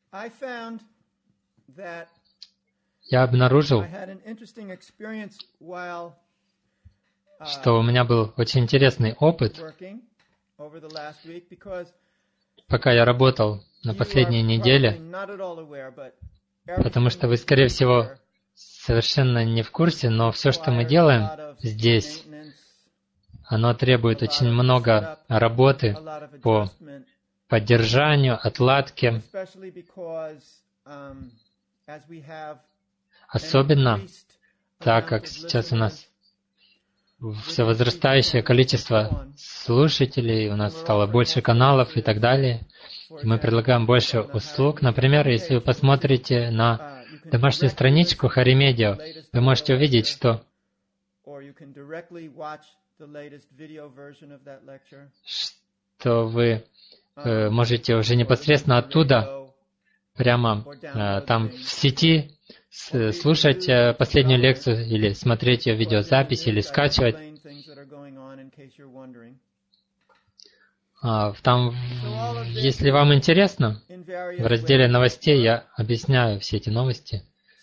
Я обнаружил, что у меня был очень интересный опыт, пока я работал на последней неделе, потому что вы, скорее всего, совершенно не в курсе, но все, что мы делаем здесь, оно требует очень много работы по поддержанию, отладке, особенно так как сейчас у нас все возрастающее количество слушателей, у нас стало больше каналов и так далее, и мы предлагаем больше услуг. Например, если вы посмотрите на домашнюю страничку Харимедио, вы можете увидеть, что вы можете уже непосредственно оттуда, прямо там в сети, слушать последнюю лекцию или смотреть ее видеозапись или скачивать. Там, если вам интересно, в разделе новостей я объясняю все эти новости.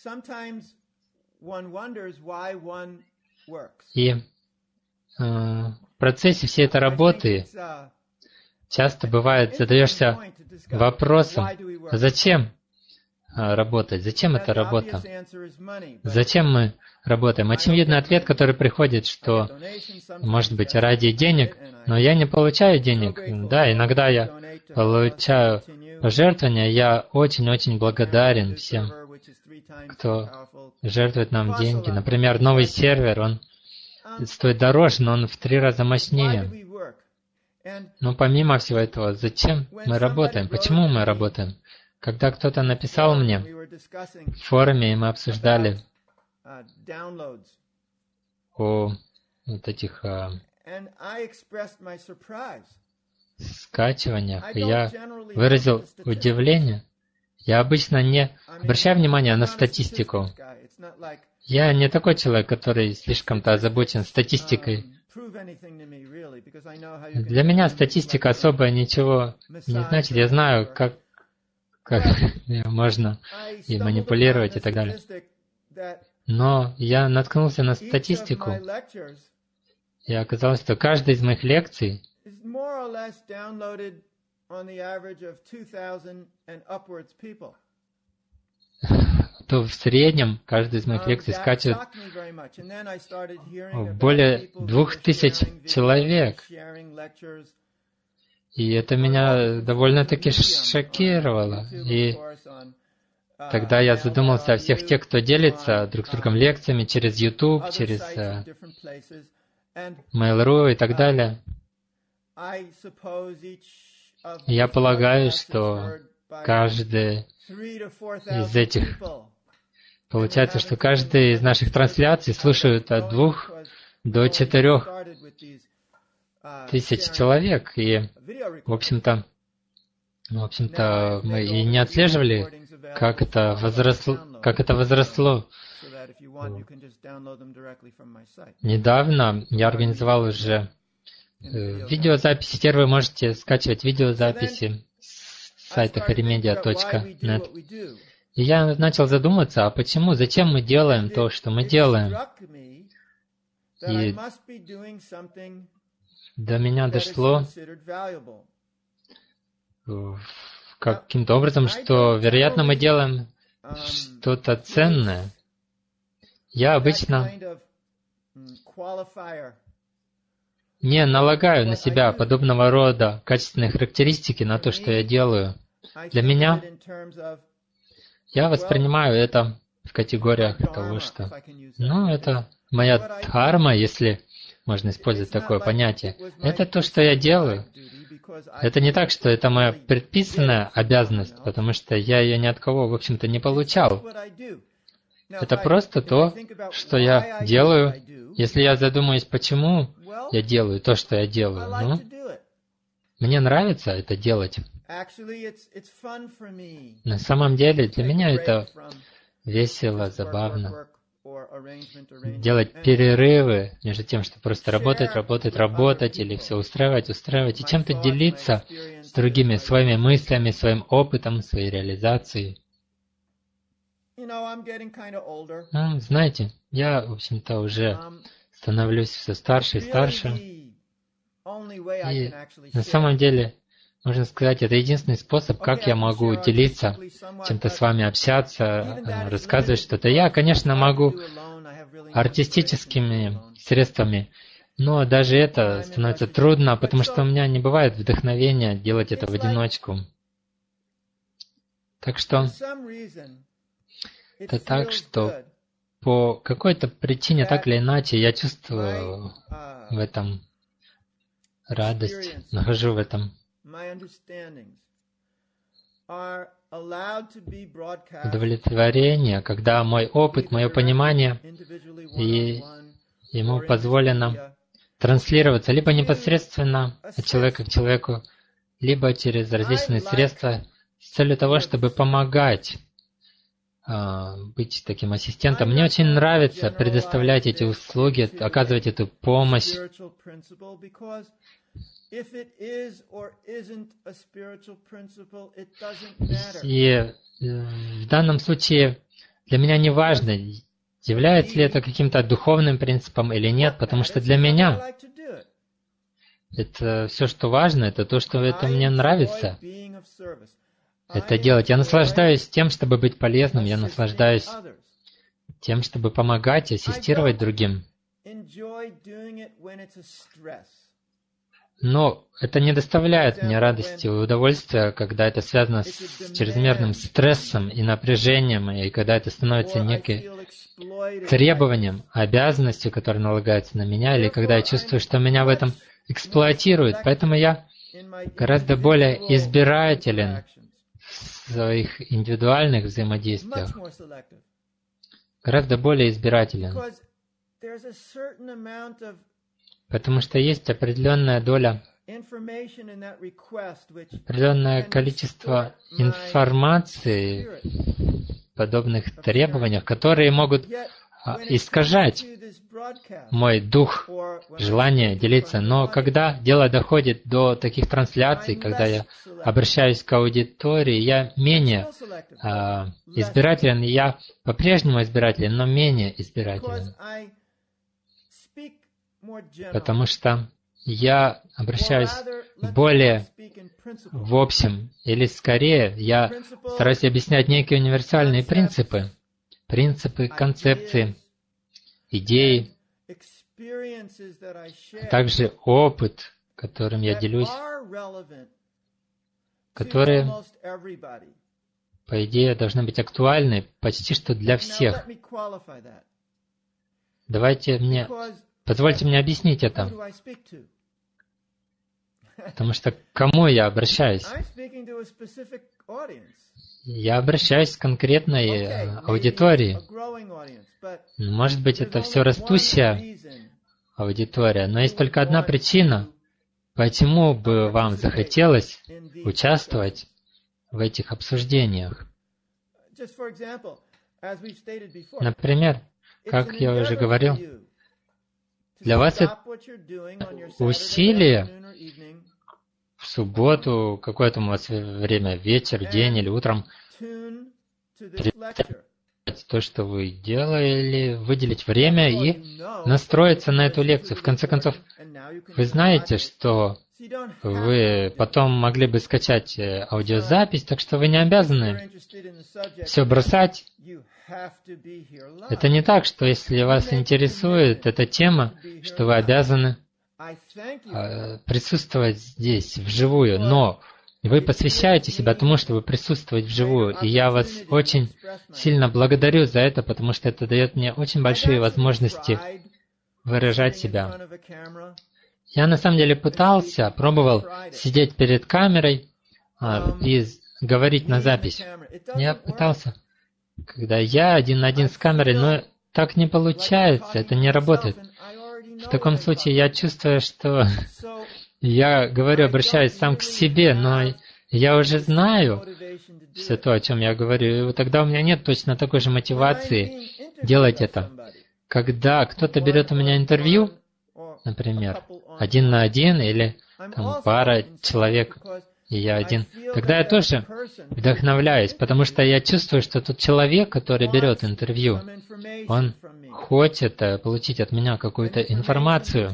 И в процессе всей этой работы часто бывает, задаешься вопросом, зачем работать? Зачем эта работа? Зачем мы работаем? Очевидный ответ, который приходит, что, может быть, ради денег, но я не получаю денег. Да, иногда я получаю пожертвования, я очень-очень благодарен всем, кто жертвует нам деньги. Например, новый сервер, он стоит дороже, но он в 3 раза мощнее. Но помимо всего этого, зачем мы работаем? Почему мы работаем? Когда кто-то написал мне в форуме, и мы обсуждали о вот этих скачиваниях, и я выразил удивление. Я обычно не обращаю внимания на статистику. Я не такой человек, который слишком-то озабочен статистикой. Для меня статистика особо ничего не значит. Я знаю, как можно и манипулировать и так далее. Но я наткнулся на статистику, и оказалось, что каждая из моих лекций то в среднем каждая из моих лекций скачивает более 2000 человек. И это меня довольно-таки шокировало. И тогда я задумался о всех тех, кто делится друг с другом лекциями через YouTube, через Mail.ru и так далее. Я полагаю, что каждый из этих... Получается, что каждый из наших трансляций слушают от 2 до 4 тысяч человек. И, в общем-то, мы и не отслеживали, как это возросло. Недавно я организовал уже видеозаписи. Теперь вы можете скачивать видеозаписи с сайта harimedia.net. И я начал задуматься, а почему, зачем мы делаем то, что мы делаем? И до меня дошло каким-то образом, что, вероятно, мы делаем что-то ценное. Я обычно не налагаю на себя подобного рода качественные характеристики на то, что я делаю. Для меня я воспринимаю это в категориях того, что, это моя дхарма, если можно использовать такое понятие. Это то, что я делаю. Это не так, что это моя предписанная обязанность, потому что я ее ни от кого, в общем-то, не получал. Это просто то, что я делаю. Если я задумаюсь, почему я делаю то, что я делаю, мне нравится это делать. На самом деле, для меня это весело, забавно. делать перерывы между тем, что просто работать, или все устраивать, и чем-то делиться с другими своими мыслями, своим опытом, своей реализацией. Знаете, я, в общем-то, уже становлюсь все старше и старше. И на самом деле, можно сказать, это единственный способ, как я могу делиться, чем-то с вами общаться, рассказывать что-то. Я, конечно, могу артистическими средствами, но даже это становится трудно, потому что у меня не бывает вдохновения делать это в одиночку. Так что это так, что по какой-то причине, так или иначе, я чувствую в этом радость, нахожу в этом удовлетворение, когда мой опыт, мое понимание, и ему позволено транслироваться либо непосредственно от человека к человеку, либо через различные средства с целью того, чтобы помогать быть таким ассистентом. Мне очень нравится предоставлять эти услуги, оказывать эту помощь. И в данном случае для меня не важно, является ли это каким-то духовным принципом или нет, потому что для меня это все, что важно, это то, что это мне нравится. Это делать. Я наслаждаюсь тем, чтобы быть полезным, я наслаждаюсь тем, чтобы помогать, ассистировать другим. Но это не доставляет мне радости и удовольствия, когда это связано с чрезмерным стрессом и напряжением, и когда это становится неким требованием, обязанностью, которая налагается на меня, или когда я чувствую, что меня в этом эксплуатируют. Поэтому я гораздо более избирателен в своих индивидуальных взаимодействиях, гораздо более избирателен. Потому что есть определенная доля, определенное количество информации в подобных требованиях, которые могут искажать мой дух, желание делиться. Но когда дело доходит до таких трансляций, когда я обращаюсь к аудитории, я менее избирателен, и я по-прежнему избирателен, но менее избирателен. Потому что я обращаюсь более в общем, или скорее я стараюсь объяснять некие универсальные принципы, концепции, идеи, а также опыт, которым я делюсь, которые, по идее, должны быть актуальны почти что для всех. Позвольте мне объяснить это. Потому что к кому я обращаюсь? Я обращаюсь к конкретной аудитории. Может быть, это все растущая аудитория, но есть только одна причина, почему бы вам захотелось участвовать в этих обсуждениях. Например, как я уже говорил, для вас это усилие в субботу, какое там у вас время, вечер, день или утром, то, что вы делали, выделить время и настроиться на эту лекцию. В конце концов, вы знаете, что вы потом могли бы скачать аудиозапись, так что вы не обязаны все бросать. Это не так, что если вас интересует эта тема, что вы обязаны присутствовать здесь, вживую, но вы посвящаете себя тому, чтобы присутствовать вживую, и я вас очень сильно благодарю за это, потому что это дает мне очень большие возможности выражать себя. Я на самом деле пробовал сидеть перед камерой и говорить на запись. Я пытался, когда я один на один с камерой, но так не получается, это не работает. В таком случае я чувствую, что я обращаюсь сам к себе, но я уже знаю все то, о чем я говорю, и тогда у меня нет точно такой же мотивации делать это. Когда кто-то берет у меня интервью, например, 1 на 1 или там пара человек, и я один, тогда я тоже вдохновляюсь, потому что я чувствую, что тот человек, который берет интервью, он хочет получить от меня какую-то информацию,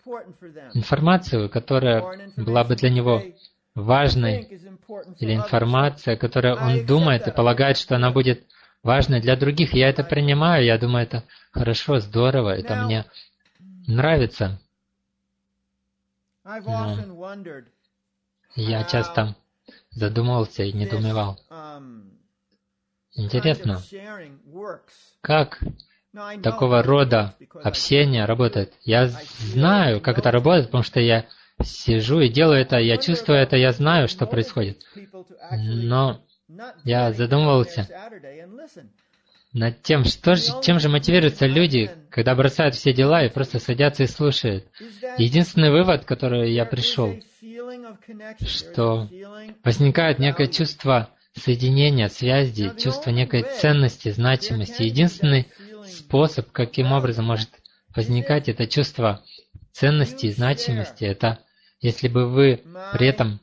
которая была бы для него важной, или информация, которую он думает и полагает, что она будет важной для других. Я это принимаю, я думаю, это хорошо, здорово, это мне нравится. Но я часто задумывался и недоумевал. Интересно, как такого рода общение работает? Я знаю, как это работает, потому что я сижу и делаю это, я чувствую это, я знаю, что происходит. Но я задумывался над тем, чем же мотивируются люди, когда бросают все дела и просто садятся и слушают. Единственный вывод, к которому я пришел, что возникает некое чувство соединения, связи, чувство некой ценности, значимости. Единственный способ, каким образом может возникать это чувство ценности и значимости, это если бы вы при этом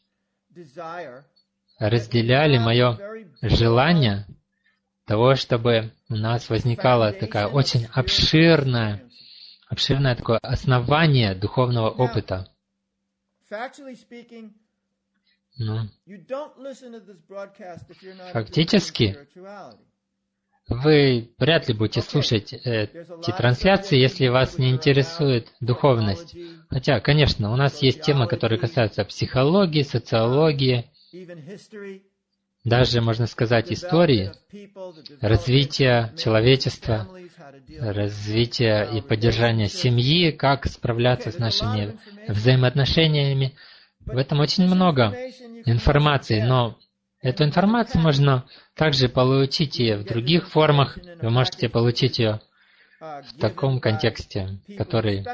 разделяли мое желание того, чтобы у нас возникало такое очень обширное такое основание духовного опыта. Но фактически, вы вряд ли будете слушать эти трансляции, если вас не интересует духовность. Хотя, конечно, у нас есть темы, которые касаются психологии, социологии, даже, можно сказать, истории, развития человечества, развития и поддержания семьи, как справляться с нашими взаимоотношениями. В этом очень много информации, но эту информацию можно также получить и в других формах. Вы можете получить ее в таком контексте, который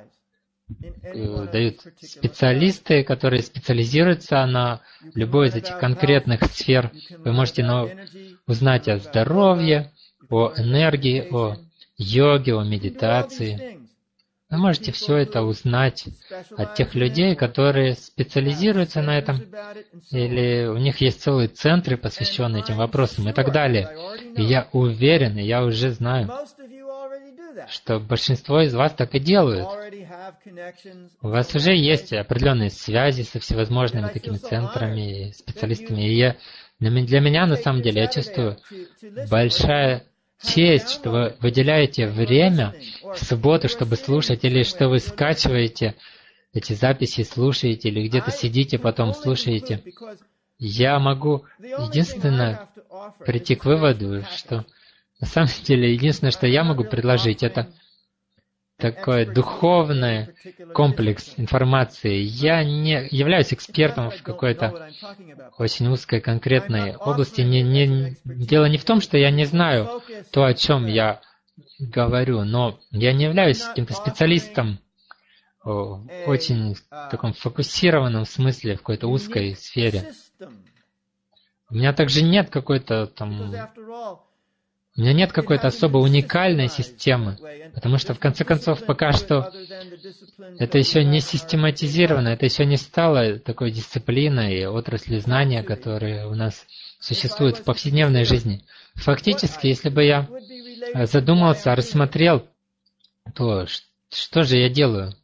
дают специалисты, которые специализируются на любой из этих конкретных сфер. Вы можете узнать о здоровье, о энергии, о йоге, о медитации. Вы можете все это узнать от тех людей, которые специализируются на этом, или у них есть целые центры, посвященные этим вопросам и так далее. И я уверен, и я уже знаю, что большинство из вас так и делают. У вас уже есть определенные связи со всевозможными такими центрами, специалистами. И для меня, на самом деле, я чувствую большая честь, что вы выделяете время в субботу, чтобы слушать, или что вы скачиваете эти записи, слушаете, или где-то сидите, потом слушаете. Я могу единственное прийти к выводу, что на самом деле единственное, что я могу предложить, это такой духовный комплекс информации. Я не являюсь экспертом в какой-то очень узкой конкретной области. Дело не в том, что я не знаю то, о чем я говорю, но я не являюсь каким-то специалистом в очень таком фокусированном смысле, в какой-то узкой сфере. У меня также нет какой-то там... У меня нет какой-то особо уникальной системы, потому что, в конце концов, пока что это еще не систематизировано, это еще не стало такой дисциплиной, отраслью знания, которые у нас существуют в повседневной жизни. Фактически, если бы я задумался, рассмотрел, то что же я делаю?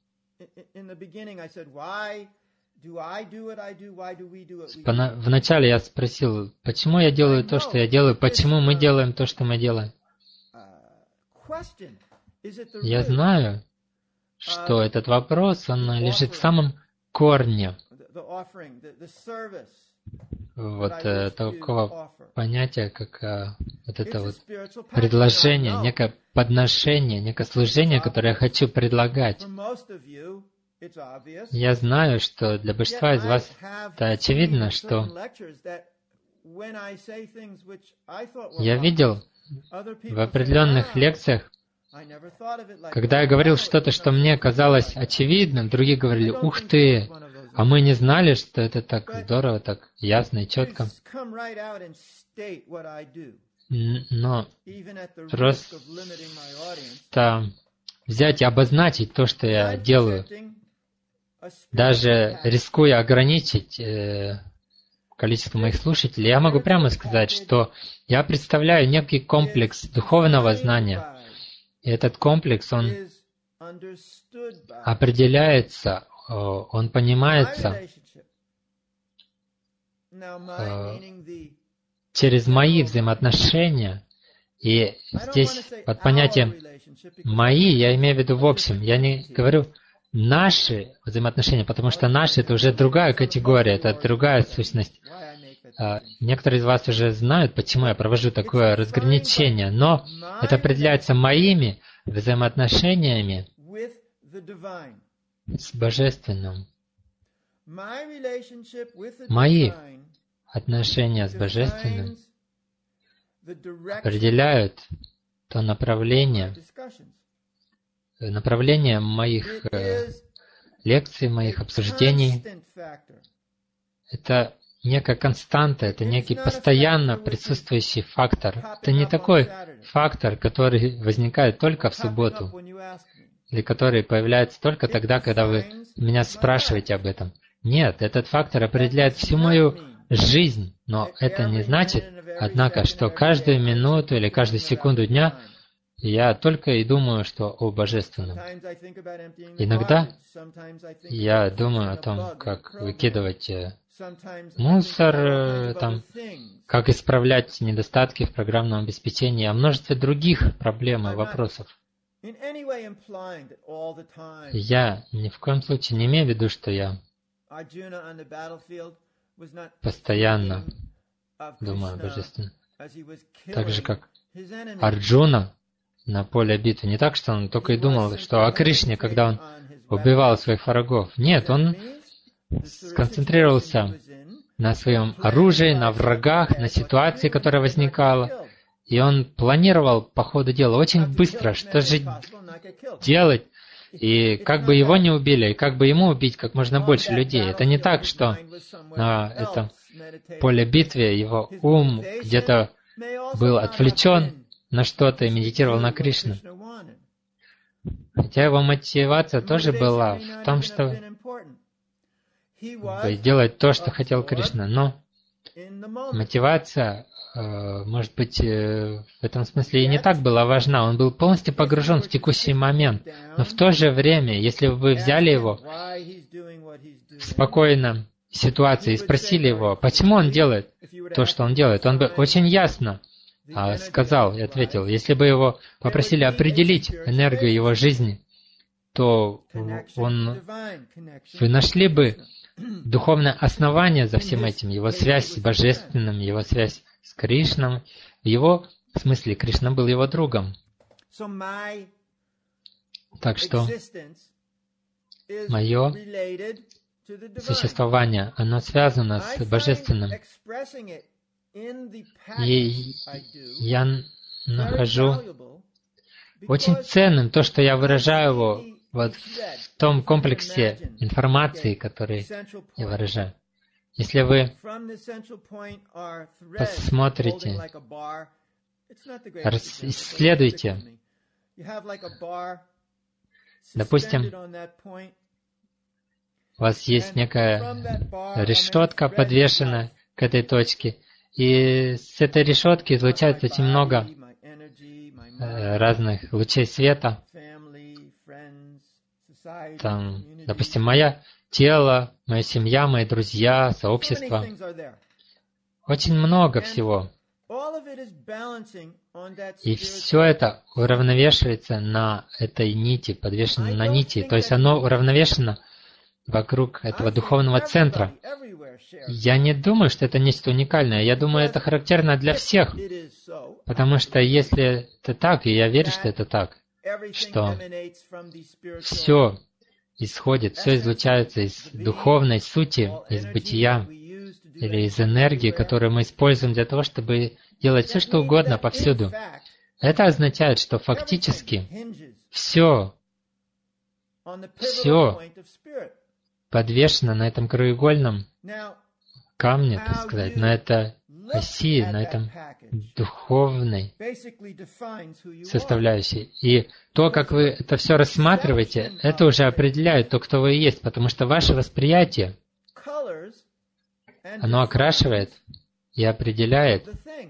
Вначале я спросил, почему я делаю то, что я делаю, почему мы делаем то, что мы делаем. Я знаю, что этот вопрос, он лежит в самом корне вот такого понятия, как вот это вот предложение, некое подношение, некое служение, которое я хочу предлагать. Я знаю, что для большинства из вас это очевидно, что я видел в определенных лекциях, когда я говорил что-то, что мне казалось очевидным, другие говорили: «Ух ты! А мы не знали, что это так здорово, так ясно и четко». Но просто взять и обозначить то, что я делаю, даже рискуя ограничить количество моих слушателей, я могу прямо сказать, что я представляю некий комплекс духовного знания. И этот комплекс, он определяется, он понимается через мои взаимоотношения. И здесь под понятием «мои» я имею в виду в общем. Я не говорю «наши взаимоотношения», потому что «наши» — это уже другая категория, это другая сущность. Некоторые из вас уже знают, почему я провожу такое разграничение, но это определяется моими взаимоотношениями с Божественным. Мои отношения с Божественным определяют то направление моих лекций, моих обсуждений. Это некая константа, это некий постоянно присутствующий фактор. Это не такой фактор, который возникает только в субботу, или который появляется только тогда, когда вы меня спрашиваете об этом. Нет, этот фактор определяет всю мою жизнь, но это не значит, однако, что каждую минуту или каждую секунду дня я только и думаю, что о Божественном. Иногда я думаю о том, как выкидывать мусор, как исправлять недостатки в программном обеспечении, о множестве других проблем и вопросов. Я ни в коем случае не имею в виду, что я постоянно думаю о Божественном. Так же, как Арджуна на поле битвы. Не так, что он только и думал, что о Кришне, когда он убивал своих врагов. Нет, он сконцентрировался на своем оружии, на врагах, на ситуации, которая возникала. И он планировал по ходу дела очень быстро, что же делать, и как бы его не убили, и как бы ему убить как можно больше людей. Это не так, что на этом поле битвы его ум где-то был отвлечен на что-то и медитировал на Кришну. Хотя его мотивация тоже была в том, что делать то, что хотел Кришна. Но мотивация, может быть, в этом смысле и не так была важна. Он был полностью погружен в текущий момент. Но в то же время, если бы вы взяли его в спокойном ситуации и спросили его, почему он делает то, что он делает, он бы очень ясно сказал и ответил. Если бы его попросили определить энергию его жизни, то вы нашли бы духовное основание за всем этим, его связь с Божественным, его связь с Кришной. В его смысле Кришна был его другом. Так что мое существование, оно связано с Божественным. И я нахожу очень ценным то, что я выражаю его вот в том комплексе информации, который я выражаю. Если вы посмотрите, исследуйте, допустим, у вас есть некая решетка, подвешенная к этой точке, и с этой решетки излучается очень много разных лучей света. Там, допустим, мое тело, моя семья, мои друзья, сообщество. Очень много всего. И все это уравновешивается на этой нити, подвешено на нити. То есть оно уравновешено вокруг этого духовного центра. Я не думаю, что это нечто уникальное. Я думаю, это характерно для всех. Потому что если это так, и я верю, что это так, что все исходит, все излучается из духовной сути, из бытия или из энергии, которую мы используем для того, чтобы делать все, что угодно повсюду. Это означает, что фактически все подвешено на этом краеугольном камне, так сказать, на этой оси, на этом духовной составляющей. И то, как вы это все рассматриваете, это уже определяет то, кто вы есть, потому что ваше восприятие, оно окрашивает и определяет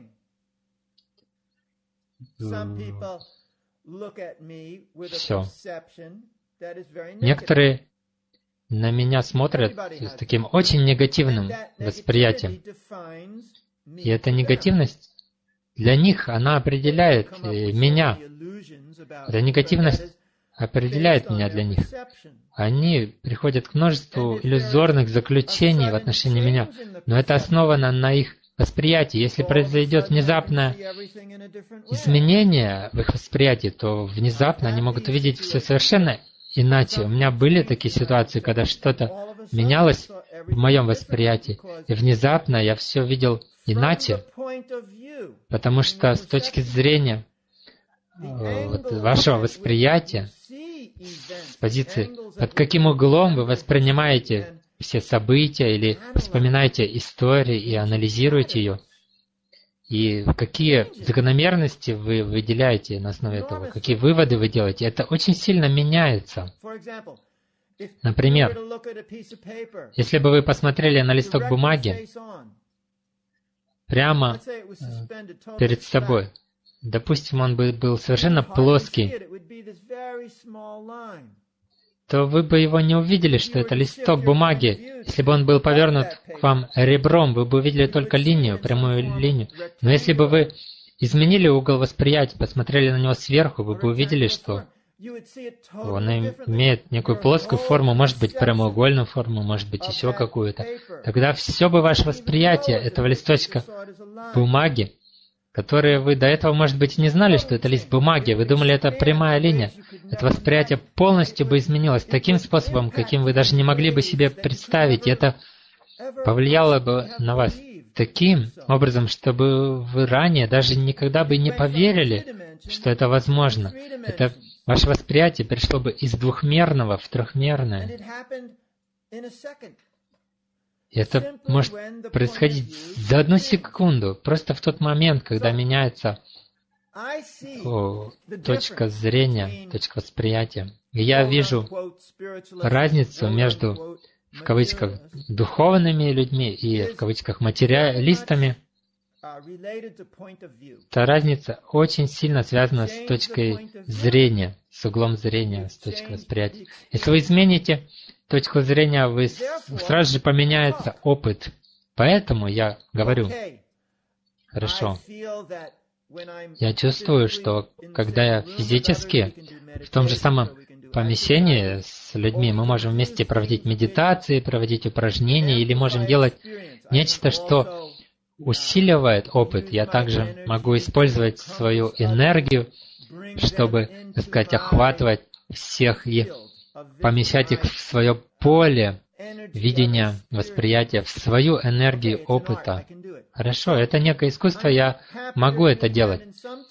все. Некоторые на меня смотрят с таким очень негативным восприятием. И эта негативность, для них она определяет меня. Эта негативность определяет меня для них. Они приходят к множеству иллюзорных заключений в отношении меня, но это основано на их восприятии. Если произойдет внезапное изменение в их восприятии, то внезапно они могут увидеть все совершенно иначе. У меня были такие ситуации, когда что-то менялось в моем восприятии, и внезапно я все видел иначе, потому что с точки зрения вашего восприятия, с позиции, под каким углом вы воспринимаете все события или вспоминаете историю и анализируете ее, и какие закономерности вы выделяете на основе этого, какие выводы вы делаете, это очень сильно меняется. Например, если бы вы посмотрели на листок бумаги прямо перед собой, допустим, он бы был совершенно плоский, то вы бы его не увидели, что это листок бумаги. Если бы он был повернут к вам ребром, вы бы увидели только линию, прямую линию. Но если бы вы изменили угол восприятия, посмотрели на него сверху, вы бы увидели, что он имеет некую плоскую форму, может быть, прямоугольную форму, может быть, еще какую-то. Тогда все бы ваше восприятие этого листочка бумаги, которые вы до этого, может быть, не знали, что это лист бумаги, вы думали, это прямая линия. Это восприятие полностью бы изменилось таким способом, каким вы даже не могли бы себе представить. И это повлияло бы на вас таким образом, чтобы вы ранее даже никогда бы не поверили, что это возможно. Это ваше восприятие перешло бы из двухмерного в трехмерное. И это может происходить за одну секунду, просто в тот момент, когда меняется точка зрения, точка восприятия. И я вижу разницу между, в кавычках, духовными людьми и, в кавычках, материалистами. Эта разница очень сильно связана с точкой зрения, с углом зрения, с точкой восприятия. Если вы измените точку зрения, сразу же поменяется опыт. Поэтому я говорю, хорошо, я чувствую, что когда я физически в том же самом помещении с людьми, мы можем вместе проводить медитации, проводить упражнения, или можем делать нечто, что усиливает опыт. Я также могу использовать свою энергию, чтобы, так сказать, охватывать всех и помещать их в свое поле видения, восприятия, в свою энергию опыта. Хорошо, это некое искусство, я могу это делать.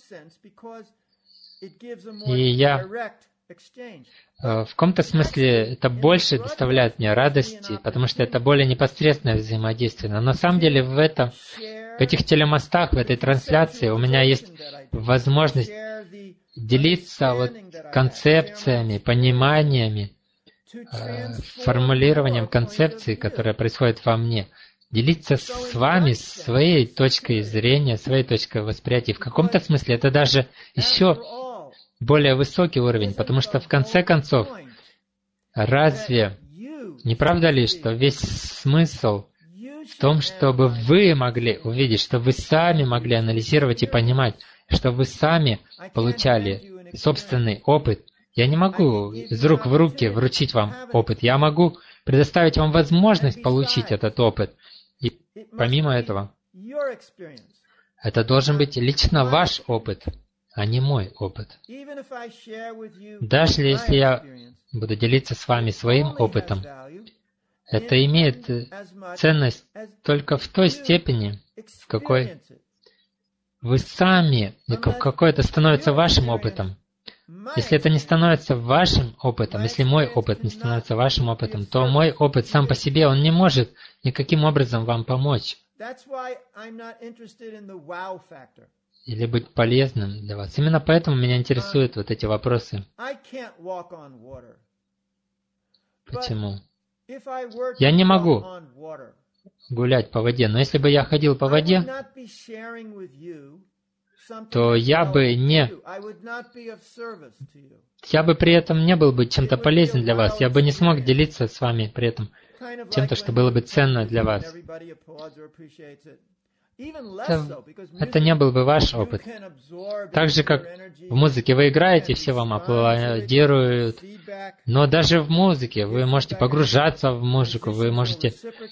И я в каком-то смысле это больше доставляет мне радости, потому что это более непосредственное взаимодействие. Но на самом деле в этих телемостах, в этой трансляции у меня есть возможность делиться концепциями, пониманиями, формулированием концепций, которые происходят во мне, делиться с вами своей точкой зрения, своей точкой восприятия. В каком-то смысле это даже еще более высокий уровень, потому что в конце концов, разве не правда ли, что весь смысл в том, чтобы вы могли увидеть, чтобы вы сами могли анализировать и понимать, чтобы вы сами получали собственный опыт. Я не могу из рук в руки вручить вам опыт. Я могу предоставить вам возможность получить этот опыт. И помимо этого, это должен быть лично ваш опыт, а не мой опыт. Даже если я буду делиться с вами своим опытом, это имеет ценность только в той степени, в какой вы сами, в какой это становится вашим опытом. Если это не становится вашим опытом, если мой опыт не становится вашим опытом, то мой опыт сам по себе, он не может никаким образом вам помочь или быть полезным для вас. Именно поэтому меня интересуют вот эти вопросы. Почему? Я не могу гулять по воде, но если бы я ходил по воде, то я бы при этом не был бы чем-то полезен для вас. Я бы не смог делиться с вами при этом чем-то, что было бы ценно для вас. Это не был бы ваш опыт. Так же, как в музыке вы играете, все вам аплодируют, но даже в музыке вы можете погружаться в музыку, вы можете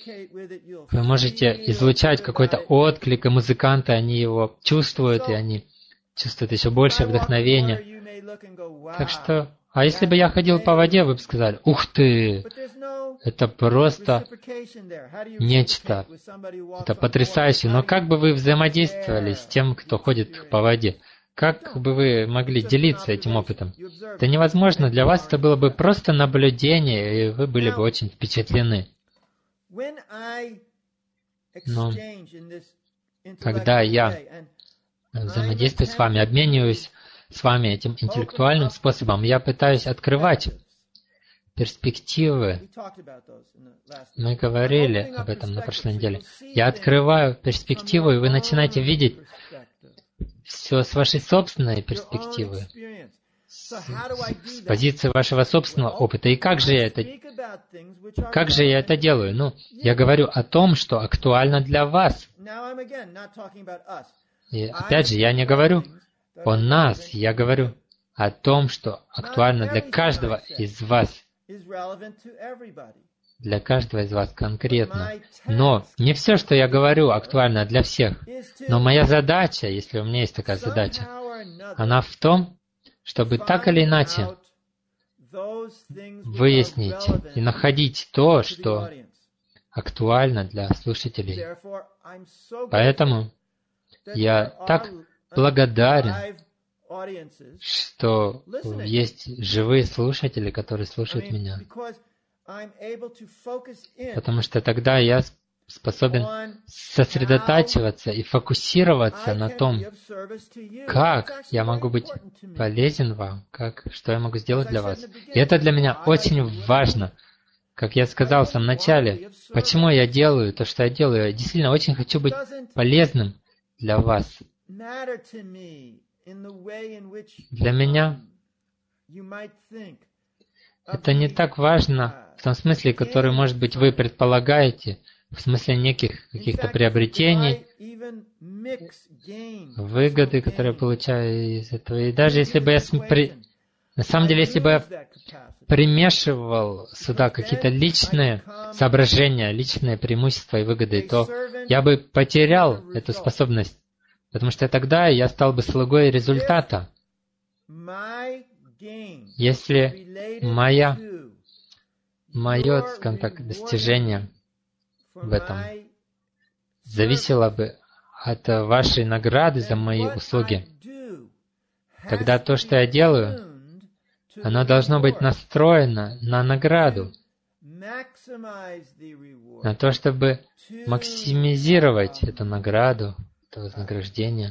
излучать какой-то отклик, и музыканты, они его чувствуют, и они чувствуют еще больше вдохновения. Так что, а если бы я ходил по воде, вы бы сказали: «Ух ты! Это просто нечто, это потрясающе». Но как бы вы взаимодействовали с тем, кто ходит по воде? Как бы вы могли делиться этим опытом? Это невозможно. Для вас это было бы просто наблюдение, и вы были бы очень впечатлены. Но когда я взаимодействую с вами, обмениваюсь с вами этим интеллектуальным способом, я пытаюсь открывать перспективы. Мы говорили об этом на прошлой неделе. Я открываю перспективу, и вы начинаете видеть все с вашей собственной перспективы, с позиции вашего собственного опыта. И как же я это делаю? Ну, я говорю о том, что актуально для вас. И опять же, я не говорю о нас, я говорю о том, что актуально для каждого из вас. Для каждого из вас конкретно. Но не все, что я говорю, актуально для всех. Но моя задача, если у меня есть такая задача, она в том, чтобы так или иначе выяснить и находить то, что актуально для слушателей. Поэтому я так благодарен, что есть живые слушатели, которые слушают меня. Потому что тогда я способен сосредотачиваться и фокусироваться на том, как я могу быть полезен вам, что я могу сделать для вас. И это для меня очень важно. Как я сказал в самом начале, почему я делаю то, что я делаю. Я действительно очень хочу быть полезным для вас. Для меня это не так важно в том смысле, который, может быть, вы предполагаете, в смысле неких каких-то приобретений, выгоды, которые я получаю из этого. И даже если бы я... На самом деле, если бы я примешивал сюда какие-то личные соображения, личные преимущества и выгоды, то я бы потерял эту способность. Потому что тогда я стал бы слугой результата. Если мое, скажем так, достижение в этом зависело бы от вашей награды за мои услуги, тогда то, что я делаю, оно должно быть настроено на награду, на то, чтобы максимизировать эту награду, это вознаграждение,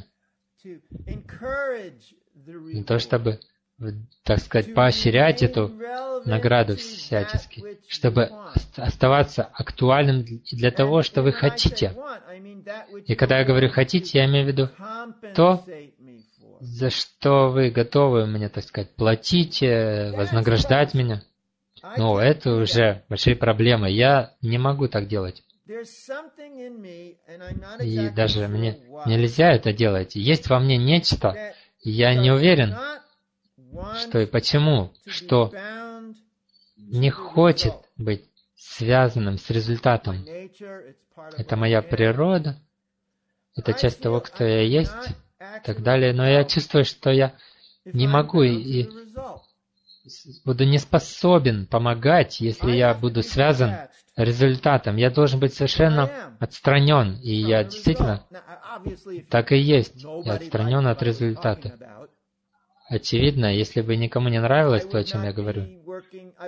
на то, чтобы, так сказать, поощрять эту награду всячески, чтобы оставаться актуальным для того, что вы хотите. И когда я говорю «хотите», я имею в виду то, за что вы готовы мне, так сказать, платить, вознаграждать меня. Но это уже большие проблемы. Я не могу так делать. И даже мне нельзя это делать. Есть во мне нечто, и я не уверен, что и почему, что не хочет быть связанным с результатом. Это моя природа, это часть того, кто я есть, и так далее. Но я чувствую, что я не могу и буду не способен помогать, если я буду связан результатом. Я должен быть совершенно отстранен, и я действительно так и есть. Я отстранен от результата. Очевидно, если бы никому не нравилось то, о чем я говорю,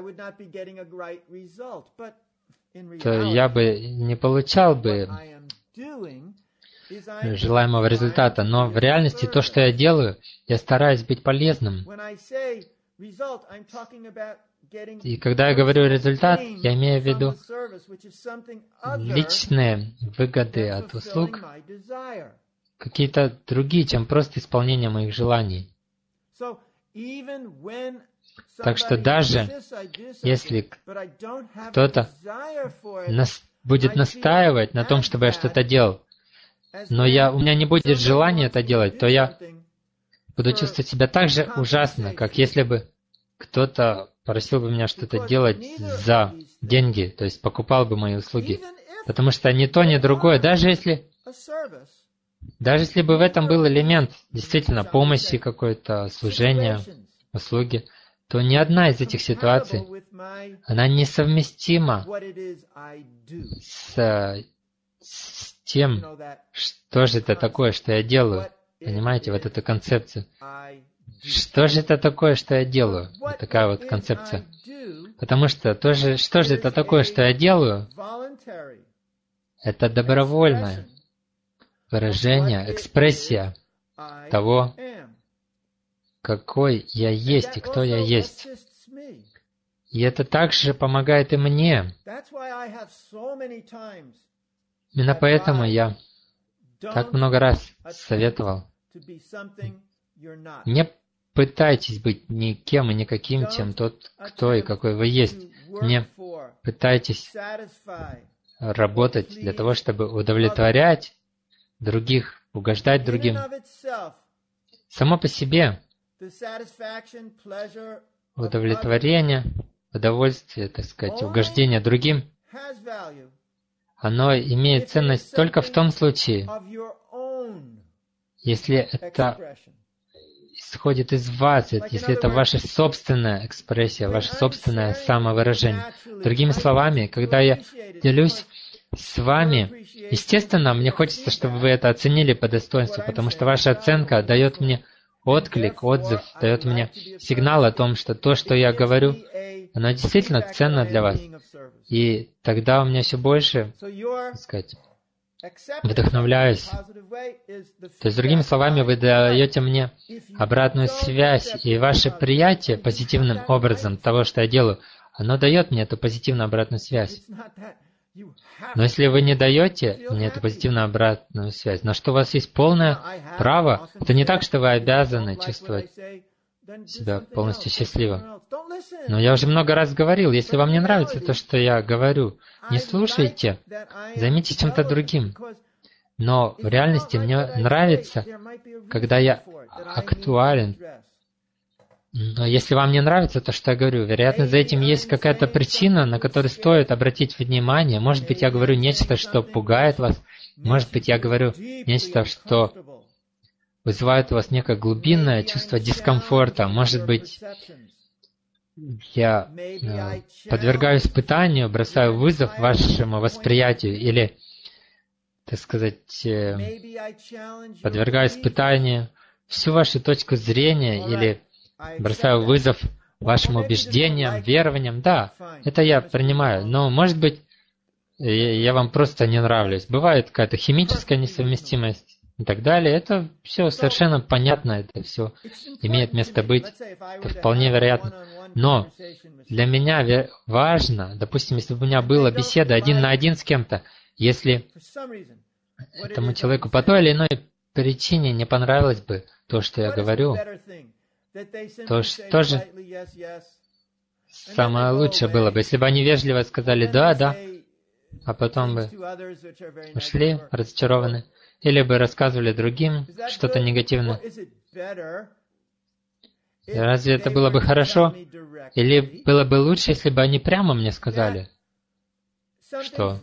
то я бы не получал бы желаемого результата. Но в реальности то, что я делаю, я стараюсь быть полезным. И когда я говорю результат, я имею в виду личные выгоды от услуг, какие-то другие, чем просто исполнение моих желаний. Так что даже если кто-то будет настаивать на том, чтобы я что-то делал, но у меня не будет желания это делать, то я буду чувствовать себя так же ужасно, как если бы кто-то просил бы меня что-то делать за деньги, то есть покупал бы мои услуги. Потому что ни то, ни другое, даже если бы в этом был элемент действительно помощи какой-то, служения, услуги, то ни одна из этих ситуаций, она несовместима с тем, что же это такое, что я делаю. Понимаете, вот эту концепцию. Что же это такое, что я делаю? Вот такая вот концепция. Потому что что же это такое, что я делаю? Это добровольное выражение, экспрессия того, какой я есть и кто я есть. И это также помогает и мне. Именно поэтому я так много раз советовал: не пытайтесь быть никем и никаким, чем тот, кто и какой вы есть. Не пытайтесь работать для того, чтобы удовлетворять других, угождать другим. Само по себе удовлетворение, удовольствие, так сказать, угождение другим, оно имеет ценность только в том случае, если это исходит из вас, если это ваша собственная экспрессия, ваше собственное самовыражение. Другими словами, когда я делюсь с вами, естественно, мне хочется, чтобы вы это оценили по достоинству, потому что ваша оценка дает мне отклик, отзыв, дает мне сигнал о том, что то, что я говорю, оно действительно ценно для вас. И тогда у меня все больше, так сказать, вдохновляюсь. То есть, другими словами, вы даете мне обратную связь, и ваше приятие позитивным образом того, что я делаю, оно дает мне эту позитивную обратную связь. Но если вы не даете мне эту позитивную обратную связь, на что у вас есть полное право, это не так, что вы обязаны чувствовать себя полностью счастливым. Но я уже много раз говорил, если вам не нравится то, что я говорю, не слушайте, займитесь чем-то другим. Но в реальности мне нравится, когда я актуален. Но если вам не нравится то, что я говорю, вероятно, за этим есть какая-то причина, на которую стоит обратить внимание. Может быть, я говорю нечто, что пугает вас. Может быть, я говорю нечто, что вызывает у вас некое глубинное чувство дискомфорта. Может быть, я подвергаю испытанию, бросаю вызов вашему восприятию, или, так сказать, подвергаю испытанию всю вашу точку зрения, или бросаю вызов вашим убеждениям, верованиям. Да, это я принимаю. Но, может быть, я вам просто не нравлюсь. Бывает какая-то химическая несовместимость и так далее. Это все совершенно понятно, это все имеет место быть. Это вполне вероятно. Но для меня важно, допустим, если бы у меня была беседа 1 на 1 с кем-то, если этому человеку по той или иной причине не понравилось бы то, что я говорю, то что же самое лучшее было бы, если бы они вежливо сказали «да, да», а потом бы ушли разочарованы, или бы рассказывали другим что-то негативное. И разве это было бы хорошо? Или было бы лучше, если бы они прямо мне сказали, что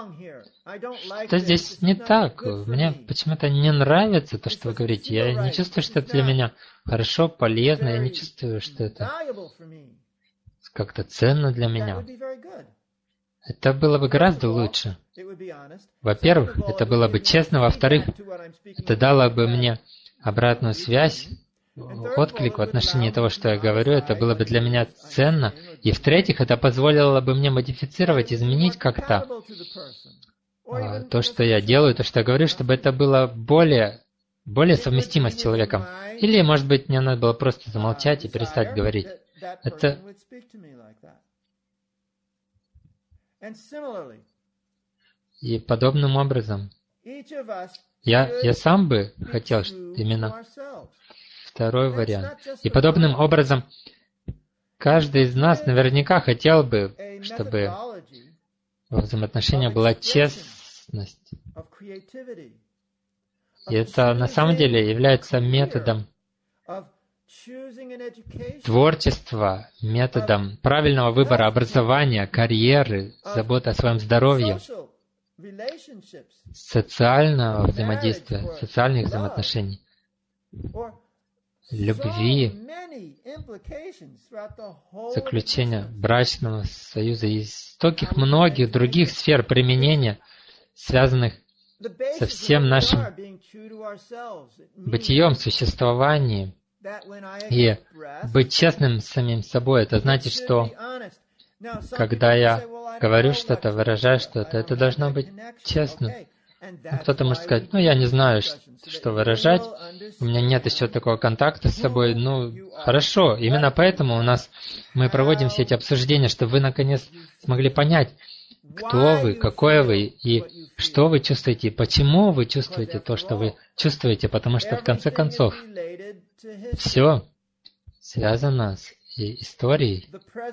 здесь не так. Мне почему-то не нравится то, что вы говорите. Я не чувствую, что это для меня хорошо, полезно. Я не чувствую, что это как-то ценно для меня. Это было бы гораздо лучше. Во-первых, это было бы честно. Во-вторых, это дало бы мне обратную связь, отклик в отношении того, что я говорю. Это было бы для меня ценно. И в-третьих, это позволило бы мне модифицировать, изменить как-то то, что я делаю, то, что я говорю, чтобы это было более совместимо с человеком. Или, может быть, мне надо было просто замолчать и перестать говорить. Это... И подобным образом я сам бы хотел именно второй вариант. И подобным образом каждый из нас наверняка хотел бы, чтобы во взаимоотношениях была честность. И это на самом деле является методом творчества, методом правильного выбора образования, карьеры, заботы о своем здоровье, социального взаимодействия, социальных взаимоотношений, любви, заключения брачного союза и стольких многих других сфер применения, связанных со всем нашим бытием, существованием. И быть честным с самим собой, это значит, что когда я говорю что-то, выражаю что-то, это должно быть честно. Кто-то может сказать, я не знаю, что выражать, у меня нет еще такого контакта с собой. Хорошо, именно поэтому мы проводим все эти обсуждения, чтобы вы наконец смогли понять, кто вы, какой вы, и что вы чувствуете, и почему вы чувствуете то, что вы чувствуете, потому что в конце концов все связано с историей.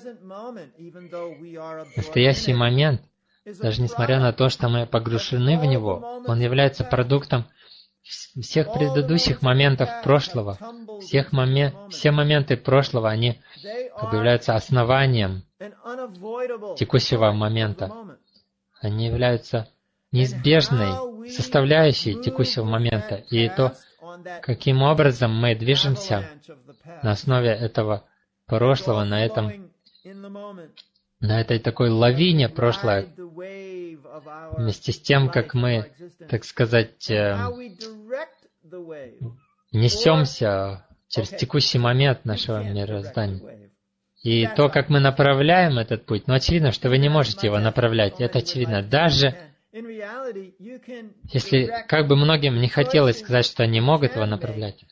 Настоящий момент, даже несмотря на то, что мы погружены в него, он является продуктом всех предыдущих моментов прошлого. Все моменты прошлого, они являются основанием текущего момента. Они являются неизбежной составляющей текущего момента. И то, каким образом мы движемся на основе этого прошлого, на этой такой лавине прошлое, вместе с тем, как мы, так сказать, несемся через текущий момент нашего мироздания. И то, как мы направляем этот путь, очевидно, что вы не можете его направлять, это очевидно. Даже если, как бы многим не хотелось сказать, что они могут его направлять,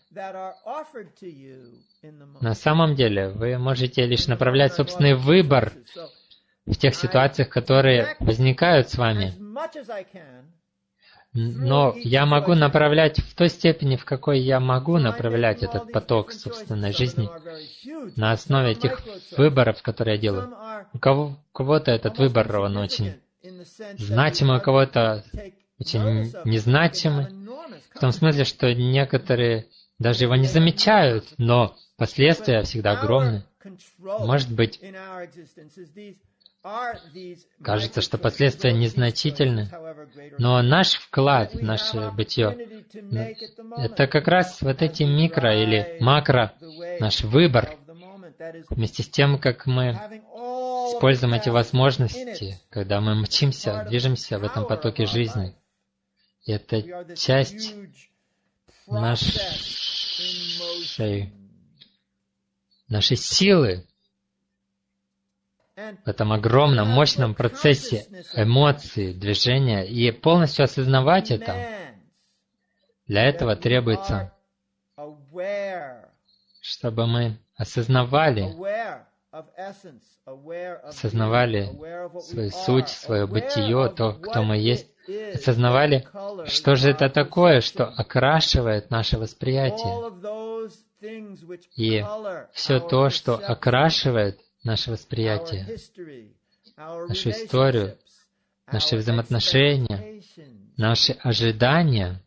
на самом деле вы можете лишь направлять собственный выбор в тех ситуациях, которые возникают с вами. Но я могу направлять в той степени, в какой я могу направлять этот поток собственной жизни на основе тех выборов, которые я делаю. У кого-то этот выбор, он очень значимый, у кого-то очень незначимый, в том смысле, что некоторые даже его не замечают, но последствия всегда огромны. Может быть, кажется, что последствия незначительны, но наш вклад в наше бытие — это как раз вот эти микро или макро, наш выбор, вместе с тем, как мы используем эти возможности, когда мы мчимся, движемся в этом потоке жизни. И это часть нашей силы, в этом огромном, мощном процессе эмоций, движения, и полностью осознавать это, для этого требуется, чтобы мы осознавали свою суть, свое бытие, то, кто мы есть, осознавали, что же это такое, что окрашивает наше восприятие. И все то, что окрашивает наше восприятие, нашу историю, наши взаимоотношения, наши ожидания,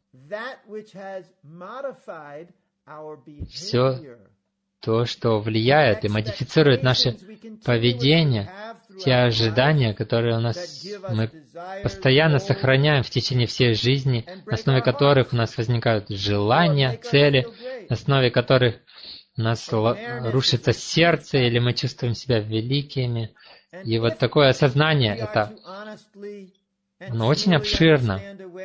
все то, что влияет и модифицирует наше поведение, те ожидания, которые мы постоянно сохраняем в течение всей жизни, на основе которых у нас возникают желания, цели, на основе которых у нас рушится сердце, или мы чувствуем себя великими. И вот такое осознание, оно очень обширно.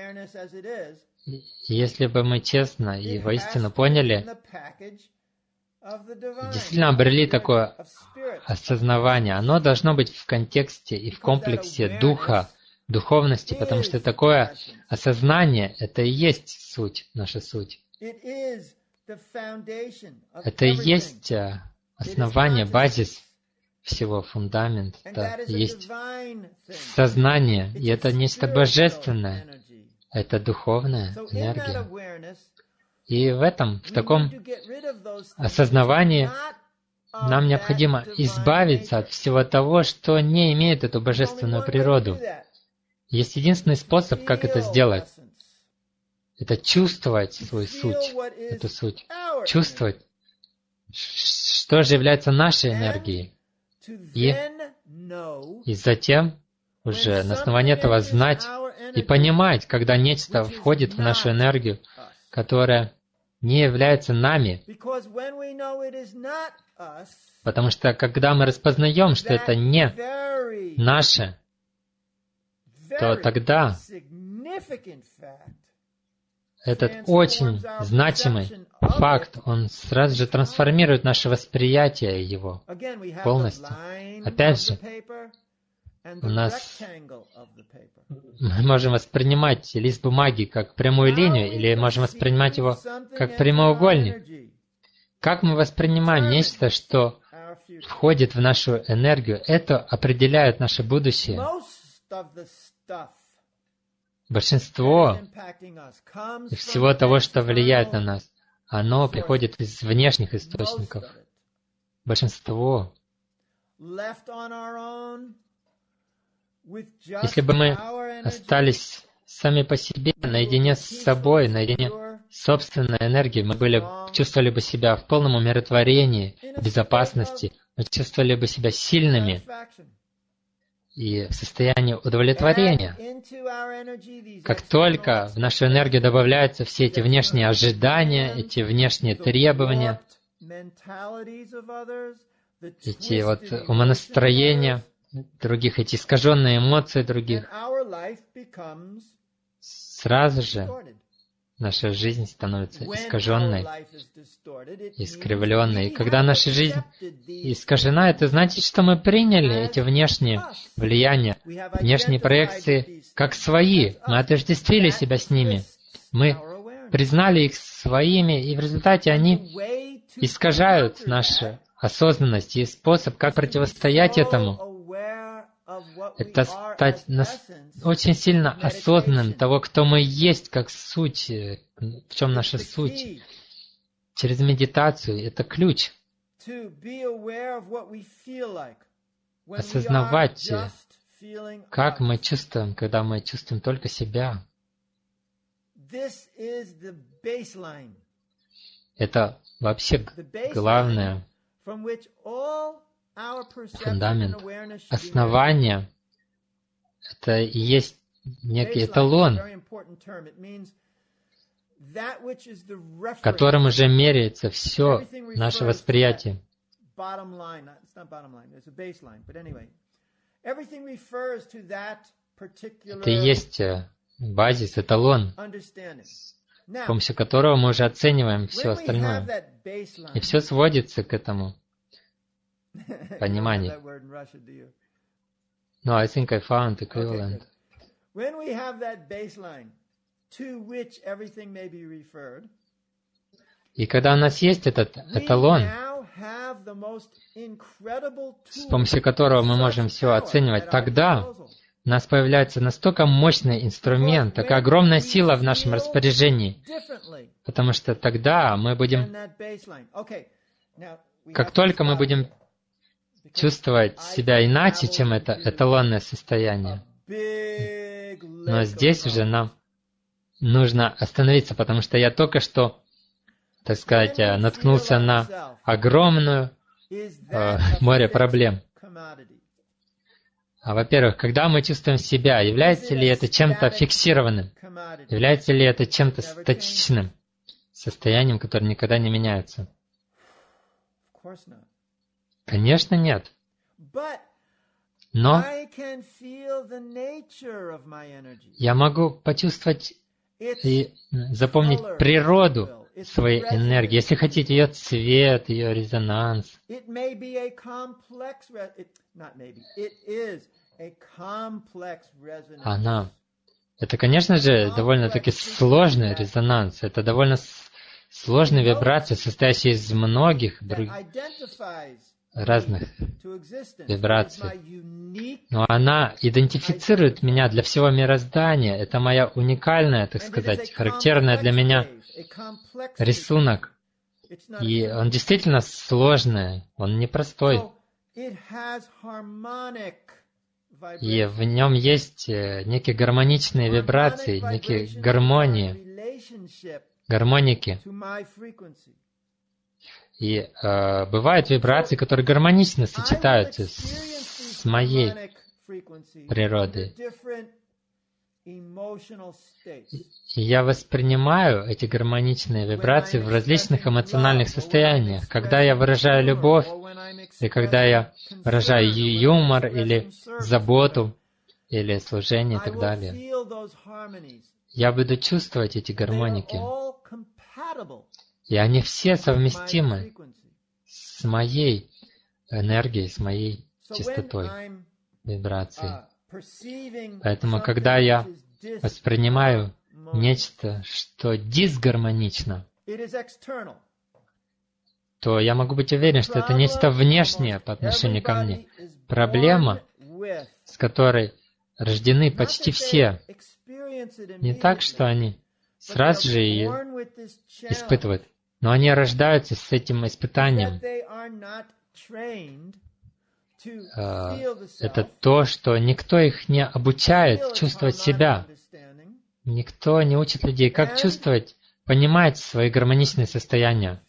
Если бы мы честно и воистину поняли, действительно обрели такое осознавание, оно должно быть в контексте и в комплексе Духа духовности, потому что такое осознание — это и есть суть, наша суть. Это и есть основание, базис всего, фундамент. Это и есть сознание, и это нечто божественное. Это духовная энергия. И в таком осознавании нам необходимо избавиться от всего того, что не имеет эту божественную природу. Есть единственный способ, как это сделать. Это чувствовать свою суть, эту суть. Чувствовать, что же является нашей энергией. И затем уже на основании этого знать и понимать, когда нечто входит в нашу энергию, которая не является нами. Потому что когда мы распознаем, что это не наше, то тогда этот очень значимый факт, он сразу же трансформирует наше восприятие его полностью. Опять же, мы можем воспринимать лист бумаги как прямую линию, или можем воспринимать его как прямоугольник. Как мы воспринимаем нечто, что входит в нашу энергию, это определяет наше будущее. Большинство всего того, что влияет на нас, оно приходит из внешних источников. Большинство. Если бы мы остались сами по себе, наедине с собой, наедине с собственной энергией, мы чувствовали бы себя в полном умиротворении, безопасности, мы чувствовали бы себя сильными и в состоянии удовлетворения. Как только в нашу энергию добавляются все эти внешние ожидания, эти внешние требования, эти умонастроения других, эти искаженные эмоции других, сразу же наша жизнь становится искаженной, искривленной. И когда наша жизнь искажена, это значит, что мы приняли эти внешние влияния, внешние проекции как свои. Мы отождествили себя с ними. Мы признали их своими, и в результате они искажают нашу осознанность. И способ, как противостоять этому, это стать очень сильно осознанным того, кто мы есть, как суть, в чем наша суть. Через медитацию это ключ. Осознавать, как мы чувствуем, когда мы чувствуем только себя. Это вообще главное. Фундамент, основание, это и есть некий эталон, которым уже меряется все наше восприятие. Это и есть базис, эталон, с помощью которого мы уже оцениваем все остальное. И все сводится к этому пониманию. No, I think I found equivalent. И когда у нас есть этот эталон, с помощью которого мы можем все оценивать, тогда у нас появляется настолько мощный инструмент, такая огромная сила в нашем распоряжении, потому что тогда мы будем, как только мы будем чувствовать себя иначе, чем это эталонное состояние, но здесь уже нам нужно остановиться, потому что я только что, так сказать, наткнулся на огромное море проблем. Во-первых, когда мы чувствуем себя, является ли это чем-то фиксированным? Является ли это чем-то статичным состоянием, которое никогда не меняется? Конечно, нет. Но я могу почувствовать и запомнить природу своей энергии, если хотите, ее цвет, ее резонанс. Это, конечно же, довольно-таки сложный резонанс. Это довольно сложная вибрация, состоящая из многих разных вибраций. Но она идентифицирует меня для всего мироздания. Это моя уникальная, так сказать, характерная для меня рисунок. И он действительно сложный, он непростой. И в нем есть некие гармоничные вибрации, некие гармоники. И бывают вибрации, которые гармонично сочетаются с моей природой. И я воспринимаю эти гармоничные вибрации в различных эмоциональных состояниях. Когда я выражаю любовь, или когда я выражаю юмор, или заботу, или служение и так далее, я буду чувствовать эти гармоники. И они все совместимы с моей энергией, с моей частотой вибрации. Поэтому, когда я воспринимаю нечто, что дисгармонично, то я могу быть уверен, что это нечто внешнее по отношению ко мне. Проблема, с которой рождены почти все, не так, что они сразу же ее испытывают, но они рождаются с этим испытанием. Это то, что никто их не обучает чувствовать себя. Никто не учит людей, как чувствовать, понимать свои гармоничные состояния.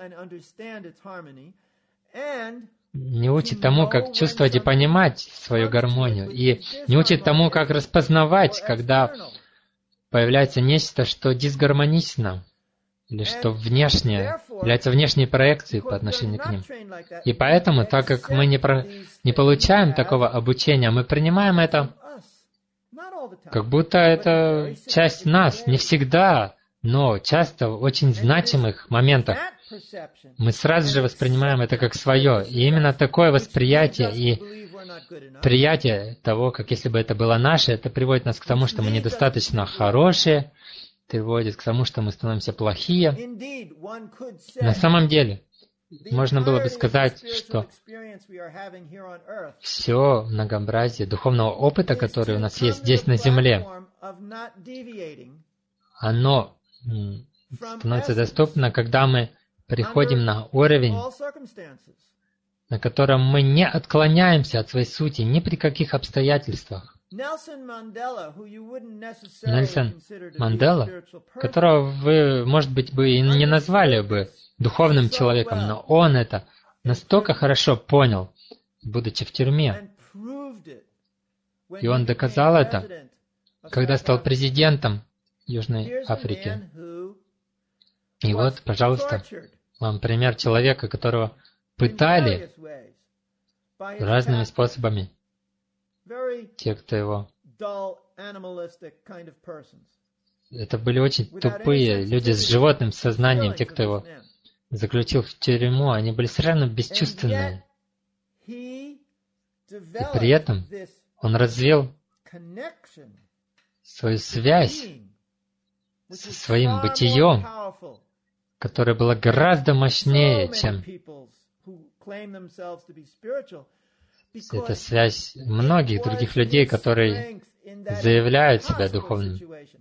Не учит тому, как чувствовать и понимать свою гармонию. И не учит тому, как распознавать, когда появляется нечто, что дисгармонично, или что внешнее, является внешней проекцией по отношению к ним. И поэтому, так как мы не получаем такого обучения, мы принимаем это, как будто это часть нас, не всегда, но часто в очень значимых моментах. Мы сразу же воспринимаем это как свое. И именно такое восприятие и приятие того, как если бы это было наше, это приводит нас к тому, что мы недостаточно хорошие, приводит к тому, что мы становимся плохие. На самом деле, можно было бы сказать, что все многообразие духовного опыта, который у нас есть здесь на Земле, оно становится доступно, когда мы приходим на уровень, на котором мы не отклоняемся от своей сути ни при каких обстоятельствах. Нельсон Мандела, которого вы, может быть, бы и не назвали бы духовным человеком, но он это настолько хорошо понял, будучи в тюрьме. И он доказал это, когда стал президентом Южной Африки. И вот, пожалуйста, вам пример человека, которого пытали разными способами. Те, кто его... Это были очень тупые люди с животным сознанием, те, кто его заключил в тюрьму, они были совершенно бесчувственные. И при этом он развил свою связь со своим бытием, которая была гораздо мощнее, чем это связь многих других людей, которые заявляют себя духовными.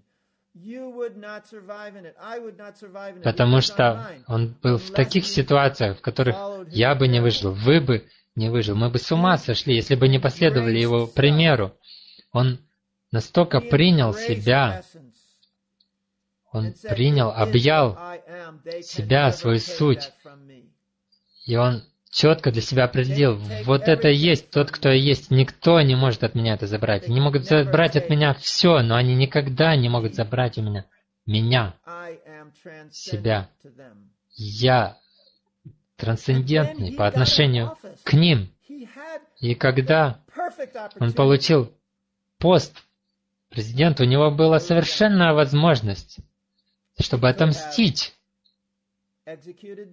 Потому что он был в таких ситуациях, в которых я бы не выжил, вы бы не выжил, мы бы с ума сошли, если бы не последовали его примеру. Он настолько принял себя, он принял, объял себя, свою суть, и он четко для себя определил, вот это и есть тот, кто я есть. Никто не может от меня это забрать. Они могут забрать от меня все, но они никогда не могут забрать у меня, себя. Я трансцендентный по отношению к ним. И когда он получил пост президента, у него была совершенная возможность, чтобы отомстить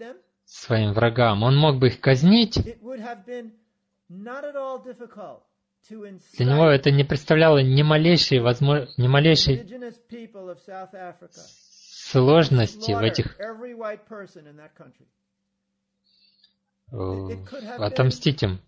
своим врагам. Он мог бы их казнить, Для него это не представляло ни малейшей сложности в этих отомстить им.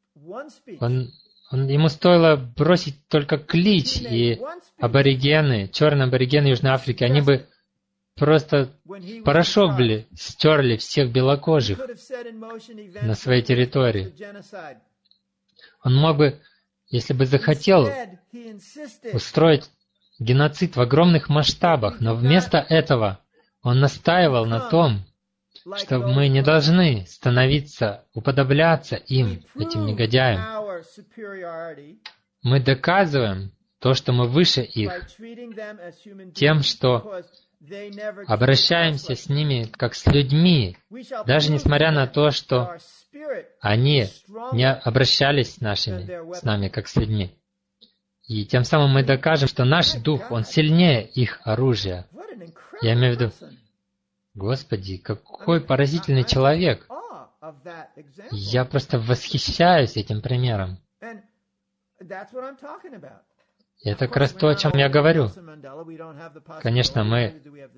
Ему стоило бросить только клич, и аборигены, черные аборигены Южной Африки, они бы просто порошок стерли всех белокожих на своей территории. Он мог бы, если бы захотел, устроить геноцид в огромных масштабах, но вместо этого он настаивал на том, что мы не должны уподобляться им, этим негодяям. Мы доказываем то, что мы выше их, тем, что обращаемся с ними как с людьми, даже несмотря на то, что они не обращались с нами как с людьми. И тем самым мы докажем, что наш дух, он сильнее их оружия. Я имею в виду, Господи, какой поразительный человек! Я просто восхищаюсь этим примером. И это как раз то, о чем я говорю. Конечно, мы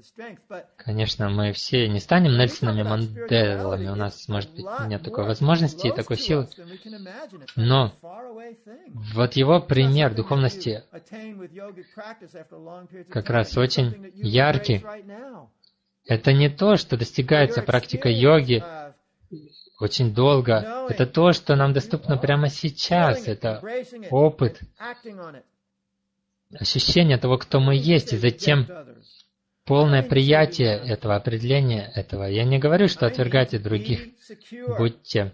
все не станем Нельсонами Манделами, у нас, может быть, нет такой возможности и такой силы. Но вот его пример духовности как раз очень яркий. Это не то, что достигается практикой йоги очень долго. Это то, что нам доступно прямо сейчас. Это опыт, ощущение того, кто мы есть, и затем полное приятие этого, определение этого. Я не говорю, что отвергайте других, будьте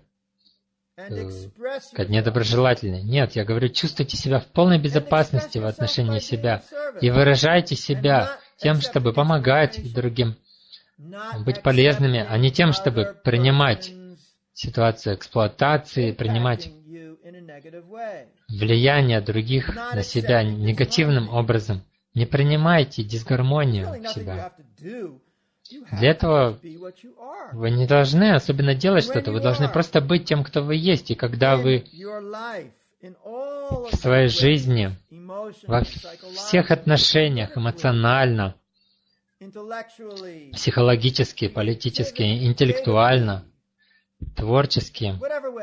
недоброжелательны. Нет, я говорю, чувствуйте себя в полной безопасности в отношении себя и выражайте себя тем, чтобы помогать другим, быть полезными, а не тем, чтобы принимать ситуацию эксплуатации, принимать влияние других на себя негативным образом. Не принимайте дисгармонию в себя. Для этого вы не должны особенно делать что-то, вы должны просто быть тем, кто вы есть. И когда вы в своей жизни, во всех отношениях, эмоционально, психологически, политически, интеллектуально, творчески,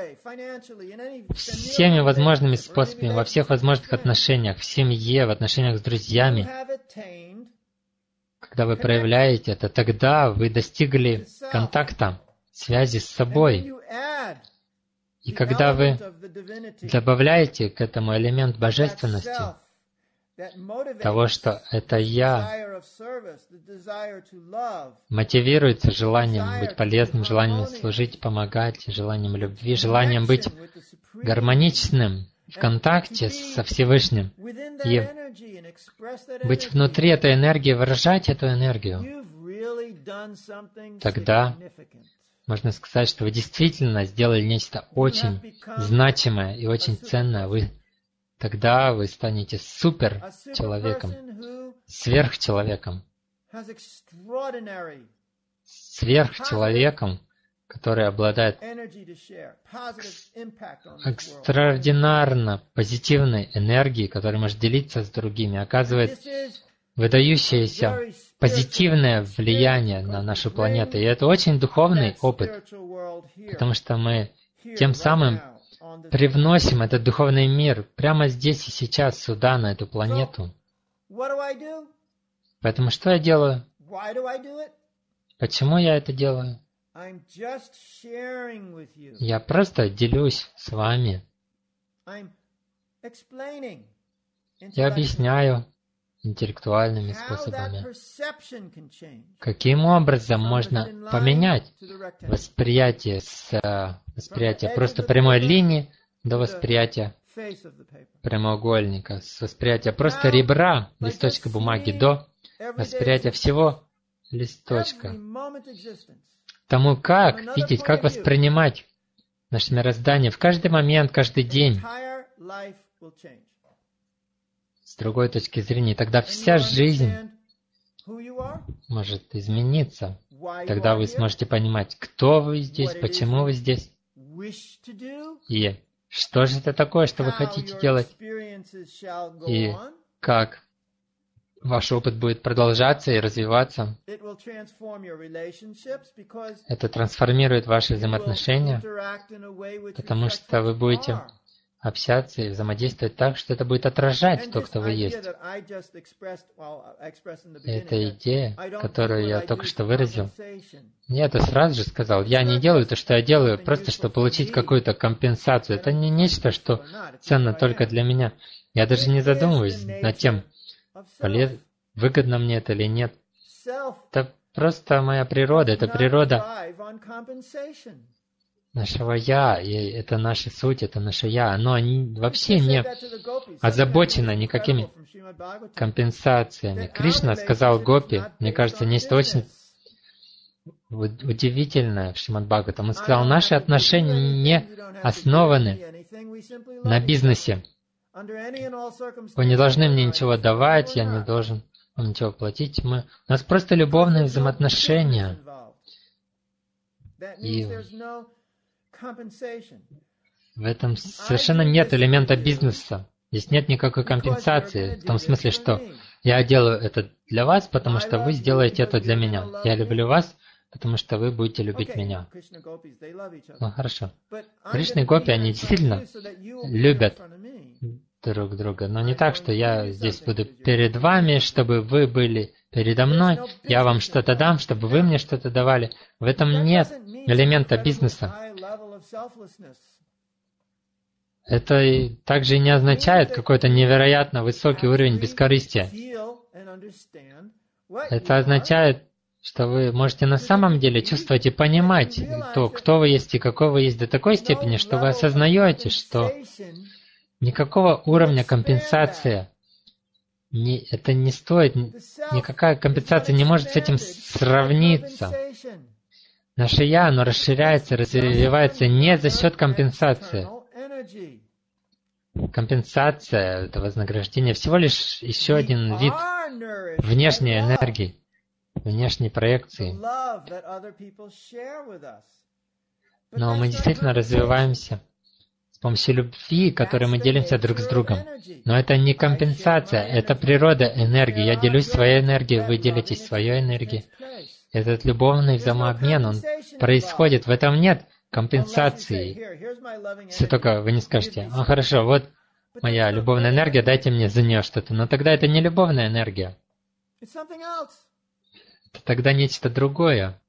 всеми возможными способами, во всех возможных отношениях, в семье, в отношениях с друзьями, когда вы проявляете это, тогда вы достигли контакта, связи с собой. И когда вы добавляете к этому элемент божественности, того, что это «я» мотивируется желанием быть полезным, желанием служить, помогать, желанием любви, желанием быть гармоничным в контакте со Всевышним и быть внутри этой энергии, выражать эту энергию, тогда можно сказать, что вы действительно сделали нечто очень значимое и очень ценное. Тогда вы станете суперчеловеком, сверхчеловеком, который обладает экстраординарно позитивной энергией, которая может делиться с другими, оказывает выдающееся позитивное влияние на нашу планету. И это очень духовный опыт, потому что мы тем самым привносим этот духовный мир прямо здесь и сейчас, сюда, на эту планету. Поэтому что я делаю? Почему я это делаю? Я просто делюсь с вами. Я объясняю интеллектуальными способами, каким образом можно поменять восприятие просто прямой линии до восприятия прямоугольника, с восприятия просто ребра листочка бумаги до восприятия всего листочка. Тому, как видеть, как воспринимать наше мироздание в каждый момент, каждый день, с другой точки зрения, тогда вся жизнь может измениться. Тогда вы сможете понимать, кто вы здесь, почему вы здесь, и что же это такое, что вы хотите делать, и как ваш опыт будет продолжаться и развиваться. Это трансформирует ваши взаимоотношения, потому что вы будете общаться и взаимодействовать так, что это будет отражать то, кто вы есть. И эта идея, которую я только что выразил, я это сразу же сказал. Я не делаю то, что я делаю, просто чтобы получить какую-то компенсацию. Это не нечто, что ценно только для меня. Я даже не задумываюсь над тем, выгодно мне это или нет. Это просто моя природа, это природа нашего «я», и это наша суть, это наше «я». Оно вообще не озабочено никакими компенсациями. Кришна сказал Гопи, мне кажется, нечто очень удивительное в Шримад-Бхагаватам. Он сказал, наши отношения не основаны на бизнесе. Вы не должны мне ничего давать, я не должен вам ничего платить. У нас просто любовные взаимоотношения. И в этом совершенно нет элемента бизнеса. Здесь нет никакой компенсации, в том смысле, что я делаю это для вас, потому что вы сделаете это для меня. Я люблю вас, потому что вы будете любить меня. Ну хорошо. Кришна и Гопи, они действительно любят друг друга, но не так, что я здесь буду перед вами, чтобы вы были передо мной, я вам что-то дам, чтобы вы мне что-то давали. В этом нет элемента бизнеса. Это также и не означает какой-то невероятно высокий уровень бескорыстия. Это означает, что вы можете на самом деле чувствовать и понимать то, кто вы есть и какой вы есть, до такой степени, что вы осознаете, что никакого уровня компенсации, это не стоит, никакая компенсация не может с этим сравниться. Наше «я», оно расширяется, развивается не за счет компенсации. Компенсация, это вознаграждение, всего лишь еще один вид внешней энергии, внешней проекции. Но мы действительно развиваемся с помощью любви, которой мы делимся друг с другом. Но это не компенсация, это природа энергии. Я делюсь своей энергией, вы делитесь своей энергией. Этот любовный взаимообмен, он происходит, в этом нет компенсации. Если только вы не скажете, хорошо, вот моя любовная энергия, дайте мне за нее что-то. Но тогда это не любовная энергия. Это тогда нечто другое.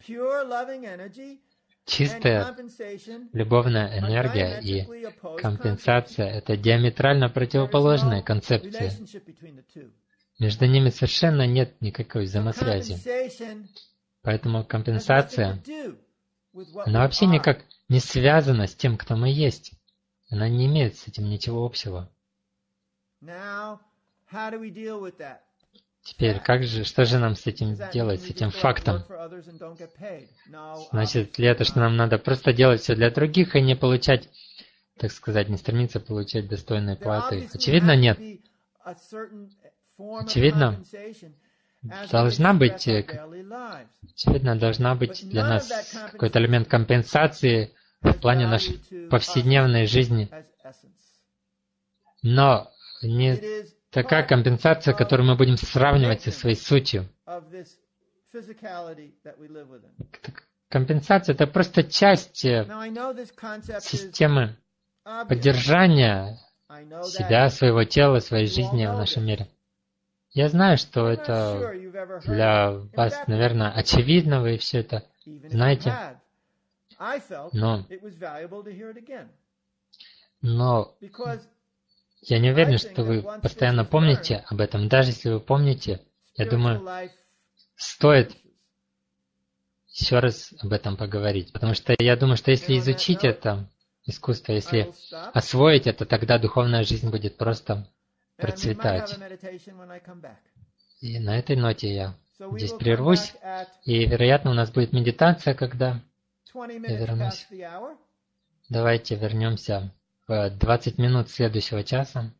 Чистая любовная энергия и компенсация — это диаметрально противоположные концепции. Между ними совершенно нет никакой взаимосвязи. Поэтому компенсация, она вообще никак не связана с тем, кто мы есть. Она не имеет с этим ничего общего. Теперь, что же нам с этим делать, с этим фактом? Значит ли это, что нам надо просто делать все для других и не получать, так сказать, не стремиться получать достойной платы? Очевидно, нет. Очевидно, должна быть для нас какой-то элемент компенсации в плане нашей повседневной жизни. Но не такая компенсация, которую мы будем сравнивать со своей сутью. Компенсация — это просто часть системы поддержания себя, своего тела, своей жизни в нашем мире. Я знаю, что это для вас, наверное, очевидно, вы все это знаете, но я не уверен, что вы постоянно помните об этом. Даже если вы помните, я думаю, стоит еще раз об этом поговорить. Потому что я думаю, что если изучить это искусство, если освоить это, тогда духовная жизнь будет просто процветать. И на этой ноте я здесь прервусь, и, вероятно, у нас будет медитация, когда я вернусь. Давайте вернемся в 20 минут следующего часа.